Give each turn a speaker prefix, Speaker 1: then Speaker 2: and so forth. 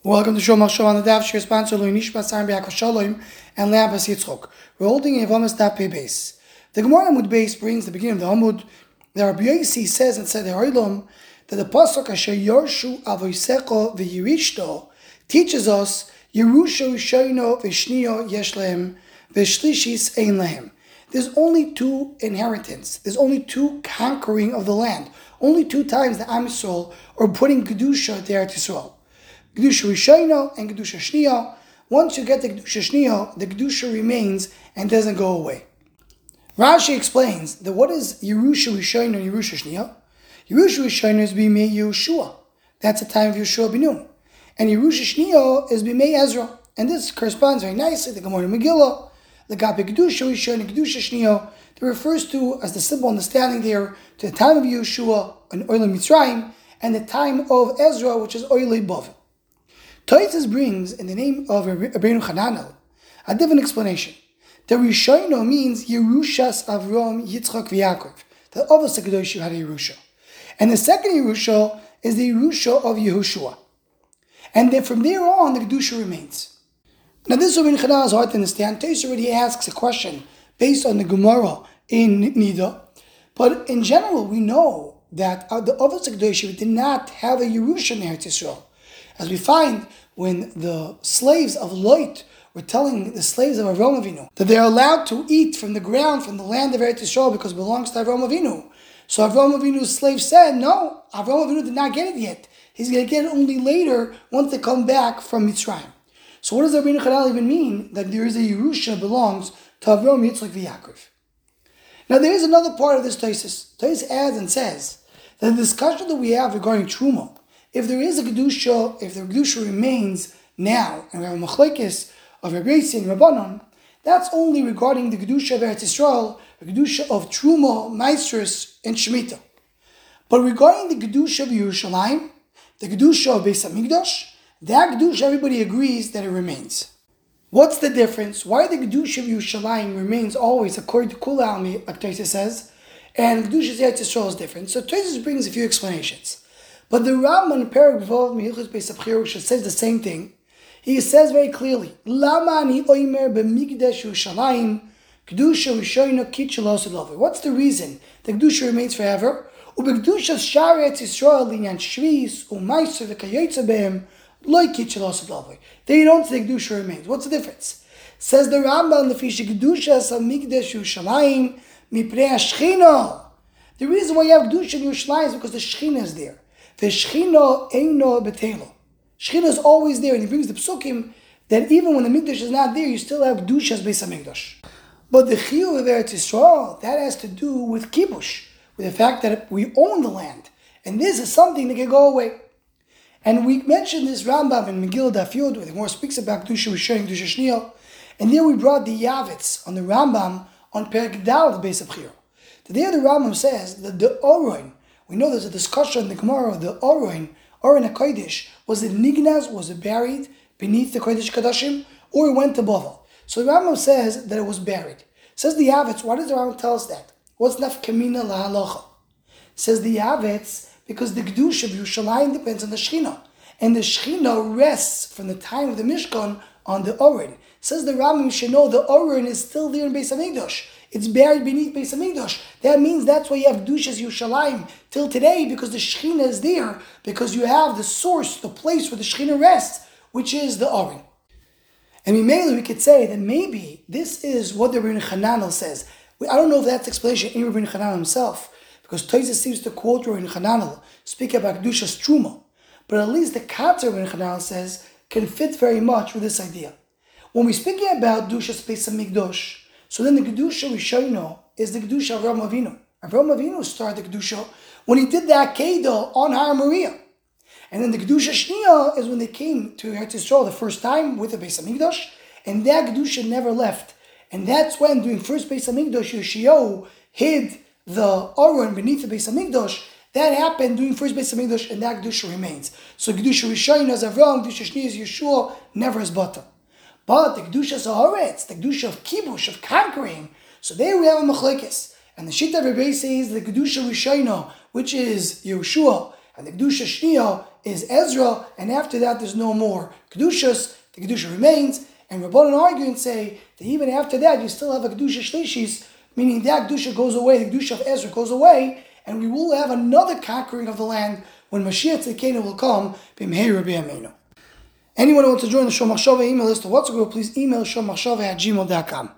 Speaker 1: Welcome to Shomach Show on the Daf. Shir sponsor Lui Nishba Sarim B'Yakov Shalom and Leabas Yitzchok. We're holding a Vamas Daf Pei Beis. The Gemara Amud Beis brings the beginning of the Amud. The Rabbi Yosi says and said the Ha'olam that the pasuk Asher Yorshu Avoisecho V'Yirishto teaches us Yerusha Rishayno V'Shnio Yesh Lehem V'Shlishis Ein Lehem. There's only two inheritance. There's only two conquering of the land. Only two times the Am Yisrael are putting Kedusha to Eretz Yisrael. Kedusha Rishayno and Kedusha Shniya. Once you get the Kedusha Shniya, the Kedusha remains and doesn't go away. Rashi explains that what is Yerusha Rishayno and Yerusha Shniya? Yerusha Rishayno is Bimei Yehoshua. That's the time of Yehoshua ben Nun. And Yerusha Shniya is Bimei Ezra. And this corresponds very nicely to the Gemara Megillah. The Gabi Kedusha Rishayno and Kedusha Shniya, that refers to, as the simple understanding there, to the time of Yehoshua and Oilei Mitzrayim, and the time of Ezra, which is Oilei Bavel. Tosfos brings, in the name of Rabbeinu Hananel, a different explanation. The Rishayno means Yerushas Avram, Yitzchak, V'Yakov. The Avos HaKadosh had a Yerusha. And the second Yerusha is the Yerusha of Yehoshua. And then from there on, the Kedusha remains. Now this Rabbeinu Hananel is hard to understand. Tosfos already asks a question based on the Gemara in Nida. But in general, we know that the Avos HaKadosh did not have a Yerusha in Eretz Yisrael. As we find when the slaves of Lot were telling the slaves of Avraham Avinu that they are allowed to eat from the ground, from the land of Eretz Yisrael, because it belongs to Avraham Avinu. So Avraham Avinu's slave said, no, Avraham Avinu did not get it yet. He's going to get it only later, once they come back from Mitzrayim. So what does Rabbeinu Hananel even mean that there is a Yerusha belongs to Avraham, Yitzchak, V'Yakov? Now there is another part of this Tosfos. Tosfos adds and says that the discussion that we have regarding Truma, if there is a Kedusha, if the Kedusha remains now, and we have a Machlekes of Rabbi Yosi and Rabbanon, that's only regarding the Kedusha of Eretz Yisrael, the Kedusha of Truma, Maestros, and Shemitah. But regarding the Kedusha of Yerushalayim, the Kedusha of Beis HaMikdash, that Kedusha everybody agrees that it remains. What's the difference? Why the Kedusha of Yerushalayim remains always according to Kul Almi, like Tosfos says, and Kedusha of Eretz Yisrael is different? So Tosfos brings a few explanations. But the Rambam in Perek Vov Mehilchos Beis HaBchira says the same thing. He says very clearly, Lama ani oimer b'mikdash Yerushalayim Kedusha Rishayno kitchelos elover. What's the reason the Kedusha remains forever? U'b'kedusha shar Eretz Yisrael linyan shvis u'maiser v'kayotze behem loy kitchelos elover. They don't say Kedusha remains. What's the difference? Says the Rambam, Lefish Kedusha sa mikdash Yerushalayim mipnei hashchina. The reason why you have Kedusha in Yerushalayim is because the Shechina is there. The Shechina eino betelo. Shechina is always there, and he brings the psukim that even when the Mikdash is not there, you still have Kedushas Beis HaMikdash. But the Chiyuv of Eretz Yisrael, that has to do with Kibush, with the fact that we own the land. And this is something that can go away. And we mentioned this Rambam in Megillah Daf Yud, where the Gemara speaks about Kedusha Rishayno, Kedusha Shniya. And there we brought the Yavitz on the Rambam on Perek Dal Beis HaBchira. Today the Rambam says that the Oroin, we know there's a discussion in the Gemara of the Oroin HaKodesh, was it Nignaz, was it buried beneath the Kodesh Kadashim, or it went to Bavel? So the Rambam says that it was buried. Says the Yavitz, why does the Rambam tell us that? What's nafkamina lahalacha? Says the Yavitz, because the Kedusha of Yerushalayim depends on the Shechina, and the Shechina rests from the time of the Mishkan on the Oren. Says the Rambam, you should know the Oren is still there in Beis HaMikdash. It's buried beneath Beis HaMikdash. That means that's why you have Kedushas Yerushalayim till today, because the Shechina is there, because you have the source, the place where the Shechina rests, which is the Oren. And mainly we could say that maybe this is what the Rabbeinu Hananel says. I don't know if that's explanation in Rabbeinu Hananel himself, because Tosfos seems to quote Rabbeinu Hananel, speak about Kedushas Truma. But at least the Katzer Rabbeinu Hananel says can fit very much with this idea. When we're speaking about Kedushas Beis HaMikdash, so then the Kedusha Rishayno is the Kedusha of Avraham Avinu. Avraham Avinu started the Kedusha when he did the Akedah on Har Moriah. And then the Kedusha Shniya is when they came to Eretz Yisrael the first time with the Beis HaMikdash, and that Kedusha never left. And that's when, during first Beis HaMikdash, Yoshiyahu hid the Aron beneath the Beis HaMikdash. That happened during first Beis HaMikdash, and that Kedusha remains. So Kedusha Rishayno is Avraham, Kedusha Shniya is Yeshua, never is Bata. But the Kedusha of Haaretz, the Kedusha of Kibush, of conquering, so there we have a Machlekes. And the Shita of Rabbi says the Kedusha Rishayno, which is Yehoshua, and the Kedusha Shniya is Ezra, and after that there's no more Kedushas, the Kedusha remains, and Rabbanan argue and say that even after that you still have a Kedusha Shlishis, meaning that Kedusha goes away, the Kedusha of Ezra goes away, and we will have another conquering of the land when Mashiach Tzidkenu will come, B'mheira B'yameinu. Anyone who wants to join the Shomachshava email list or WhatsApp group, please email shomachshava@gmail.com.